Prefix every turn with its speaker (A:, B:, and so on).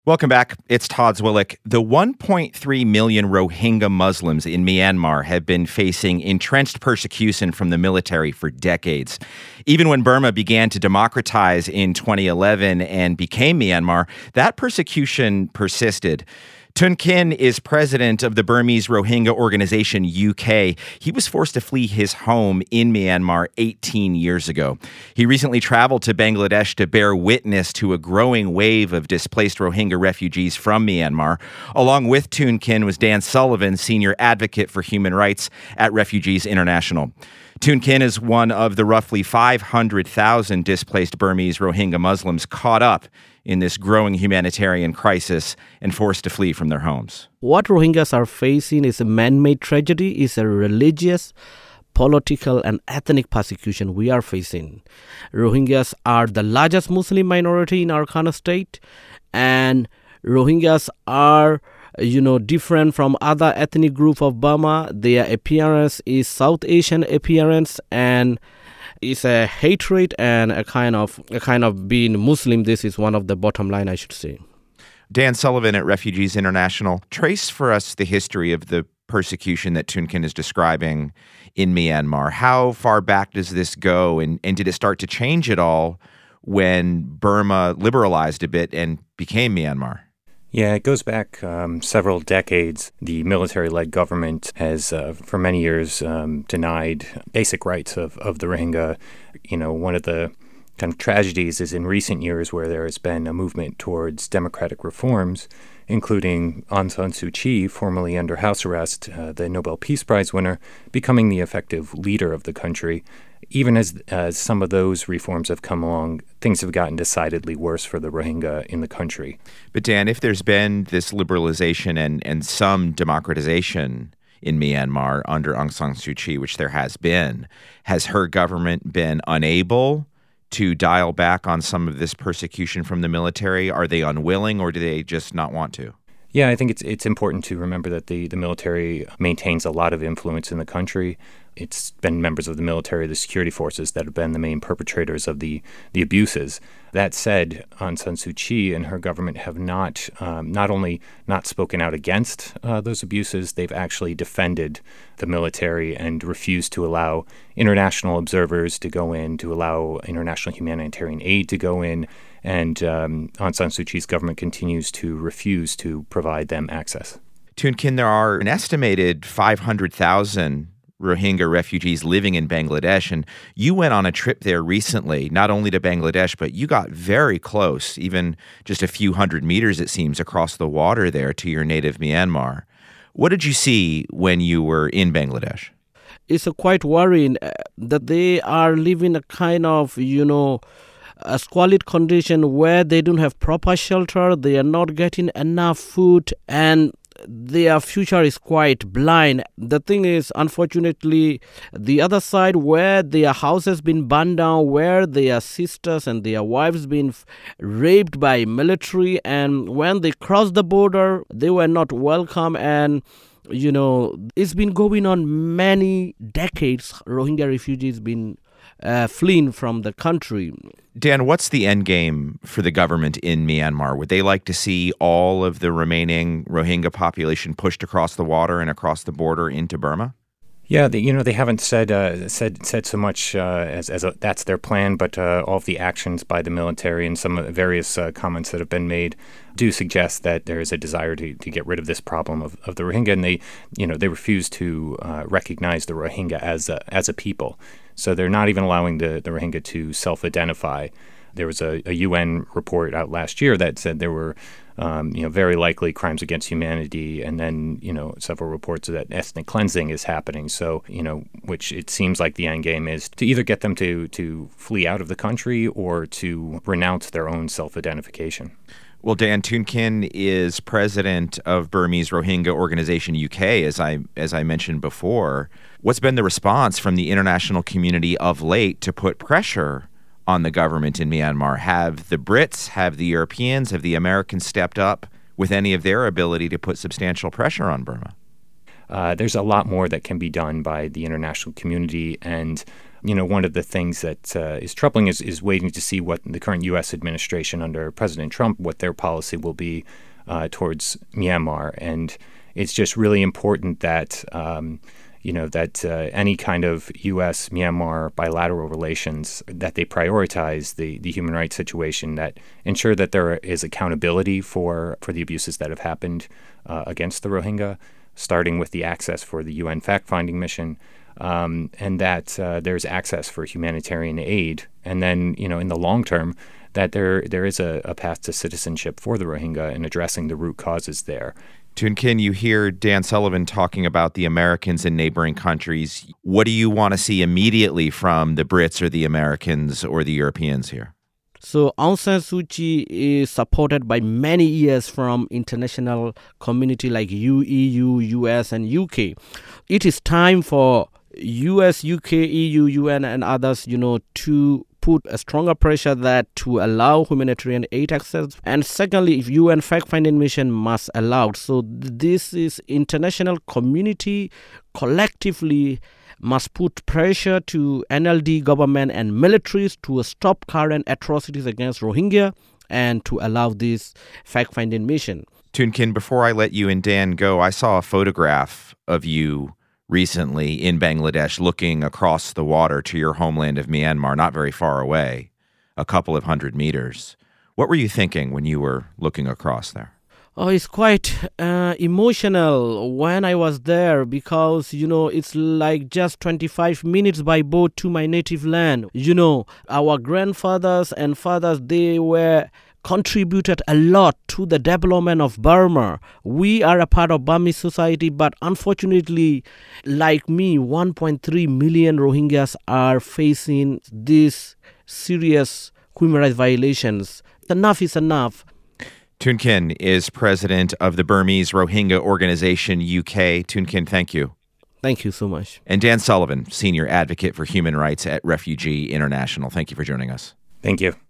A: Welcome back. It's Todd Zwillich. The 1.3 million Rohingya Muslims in Myanmar have been facing entrenched persecution from the military for decades. Even when Burma began to democratize in 2011 and became Myanmar, that persecution persisted. Tun Kin is president of the Burmese Rohingya organization UK. He was forced to flee his home in Myanmar 18 years ago. He recently traveled to Bangladesh to bear witness to a growing wave of displaced Rohingya refugees from Myanmar. Along with Tun Kin was Dan Sullivan, senior advocate for human rights at Refugees International. Tun Kin is one of the roughly 500,000 displaced Burmese Rohingya Muslims caught up in this growing humanitarian crisis and forced to flee from their homes.
B: What Rohingyas are facing is a man-made tragedy, is a religious, political, and ethnic persecution we are facing. Rohingyas are the largest Muslim minority in Arakan state, and Rohingyas are different from other ethnic group of Burma. Their appearance is South Asian appearance, and it's a hatred and a kind of being Muslim. This is one of the bottom line, I should say.
A: Dan Sullivan at Refugees International, trace for us the history of the persecution that Tun Kin is describing in Myanmar. How far back does this go, and did it start to change at all when Burma liberalized a bit and became Myanmar?
C: Yeah, it goes back several decades. The military-led government has, for many years, denied basic rights of the Rohingya. One of the kind of tragedies is in recent years where there has been a movement towards democratic reforms, including Aung San Suu Kyi, formerly under house arrest, the Nobel Peace Prize winner, becoming the effective leader of the country. Even as some of those reforms have come along, things have gotten decidedly worse for the Rohingya in the country.
A: But Dan, if there's been this liberalization and some democratization in Myanmar under Aung San Suu Kyi, which there has her government been unable to dial back on some of this persecution from the military? Are they unwilling, or do they just not want to?
C: Yeah, I think it's important to remember that the military maintains a lot of influence in the country. It's been members of the military, the security forces, that have been the main perpetrators of the abuses. That said, Aung San Suu Kyi and her government have not only not spoken out against those abuses, they've actually defended the military and refused to allow international observers to go in, to allow international humanitarian aid to go in. And Aung San Suu Kyi's government continues to refuse to provide them access.
A: Tun Kin, there are an estimated 500,000 Rohingya refugees living in Bangladesh, and you went on a trip there recently, not only to Bangladesh, but you got very close, even just a few hundred meters, it seems, across the water there to your native Myanmar. What did you see when you were in Bangladesh?
B: It's quite worrying that they are living a kind of, a squalid condition where they don't have proper shelter, they are not getting enough food, and their future is quite blind. The thing is, unfortunately, the other side where their houses been burned down, where their sisters and their wives been raped by military, and when they crossed the border, they were not welcome. And it's been going on many decades. Rohingya refugees been fleeing from the country.
A: Dan, what's the end game for the government in Myanmar? Would they like to see all of the remaining Rohingya population pushed across the water and across the border into Burma?
C: Yeah, they haven't said so much as that's their plan, but all of the actions by the military and some of the various comments that have been made do suggest that there is a desire to get rid of this problem of the Rohingya, and they refuse to recognize the Rohingya as a people. So they're not even allowing the Rohingya to self-identify. There was a UN report out last year that said there were very likely crimes against humanity, and then several reports that ethnic cleansing is happening. So which it seems like the end game is to either get them to flee out of the country or to renounce their own self-identification.
A: Well, Dan, Tun Kin is president of Burmese Rohingya Organization UK, as I mentioned before. What's been the response from the international community of late to put pressure on the government in Myanmar? Have the Brits, have the Europeans, have the Americans stepped up with any of their ability to put substantial pressure on Burma?
C: There's a lot more that can be done by the international community, and One of the things that is troubling is waiting to see what the current U.S. administration under President Trump, what their policy will be towards Myanmar. And it's just really important that any kind of U.S.-Myanmar bilateral relations, that they prioritize the human rights situation, that ensure that there is accountability for the abuses that have happened against the Rohingya, starting with the access for the UN fact-finding mission, and that there's access for humanitarian aid. And then, in the long term, that there is a path to citizenship for the Rohingya and addressing the root causes there.
A: Toon Khin, you hear Dan Sullivan talking about the Americans in neighboring countries. What do you want to see immediately from the Brits or the Americans or the Europeans here?
B: So Aung San Suu Kyi is supported by many years from international community like EU, US, and UK. It is time for US, UK, EU, UN, and others, to put a stronger pressure that to allow humanitarian aid access. And secondly, if UN fact-finding mission must allow. So this is international community collectively must put pressure to NLD government and militaries to stop current atrocities against Rohingya and to allow this fact-finding mission.
A: Toon Khin, before I let you and Dan go, I saw a photograph of you recently in Bangladesh looking across the water to your homeland of Myanmar, not very far away, a couple of 100 meters. What were you thinking when you were looking across there?
B: Oh, it's quite emotional when I was there because, it's like just 25 minutes by boat to my native land. Our grandfathers and fathers, they were contributed a lot to the development of Burma. We are a part of Burmese society, but unfortunately, like me, 1.3 million Rohingyas are facing these serious human rights violations. Enough is enough.
A: Toon Khin is president of the Burmese Rohingya Organization UK. Toon Khin, thank you.
B: Thank you so much.
A: And Dan Sullivan, senior advocate for human rights at Refugee International. Thank you for joining us.
C: Thank you.